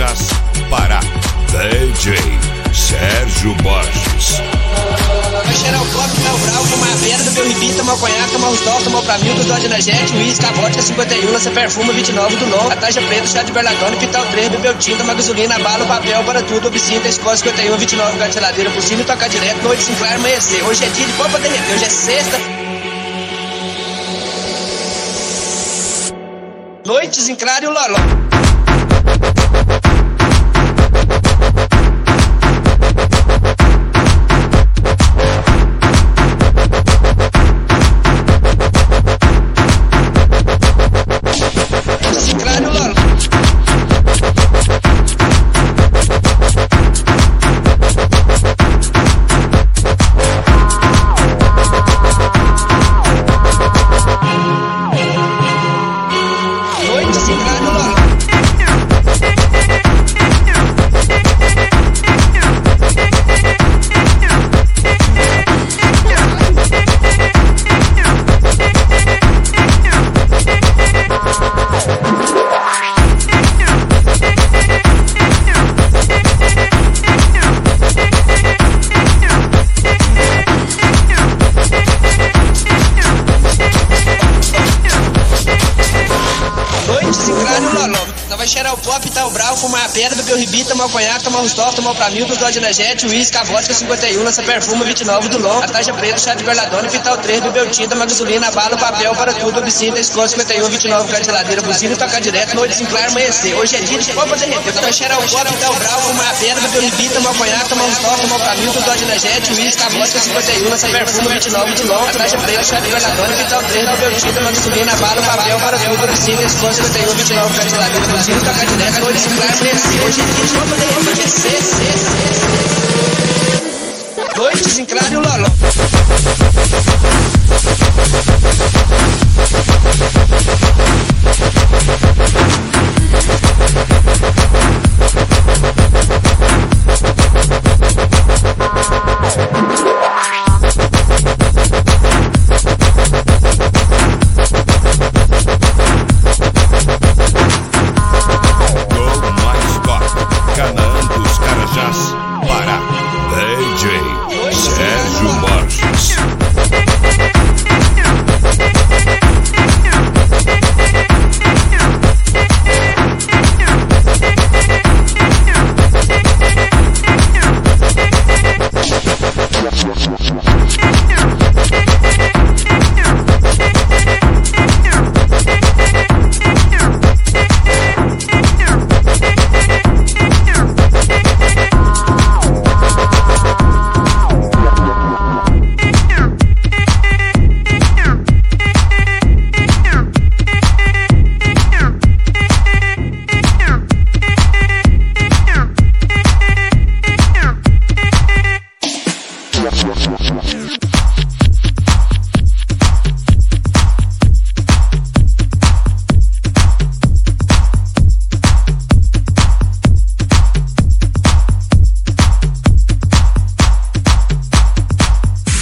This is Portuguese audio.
cervejas para DJ Sérgio Borges. Vai cheirar o copo, tá o brau, tomar a pedra, beber o ribi, tomar o conhaque, tomar o stol, tomar o pramil, dose energético, uísque, a vodka 51, lança perfume, 29 do long, a taxa preta, chá de berladone, pital 3, bebeu tinta, uma gasolina, bala, papel, para tudo, obscina, escola 51, 29, lugar de geladeira por cima e tocar direto, noite, sinclar, amanhecer. Hoje é dia de copa derreter, hoje é sexta. Noites em claro e o loló. Vai cheirar o pop, tá o brau, fumar a pedra, beber o ribi, tomar o conhaque, tomar o stol, tomar o pramil, dose energético, uísque, a vodka 51, lança perfume, 29 do long, a taxa preta, chá de berladone, pital 3, bebeu tinta, uma gasolina, bala, papel, para tudo, obscina, escola 51, 29, lugar de geladeira, buzina e tocar direto, noite sinclar, amanhecer. Hoje é dia de copa derreter. Vai cheirar o pop, tá o brau, fumar a pedra, beber o ribi, tomar o conhaque, tomar o stol, tomar o pramil, dose energético, uísque, a vodka 51, lança perfume, 29 do long, a taxa preta, chá de berladone, pital 3, bebeu tinta, uma gasolina, bala, papel, para tudo, obscina, escola 51, 29, lugar de geladeira, buzina e tocar direto. Hoje é dia de copa derreter, hoje é sexta. Noites em claro e o loló.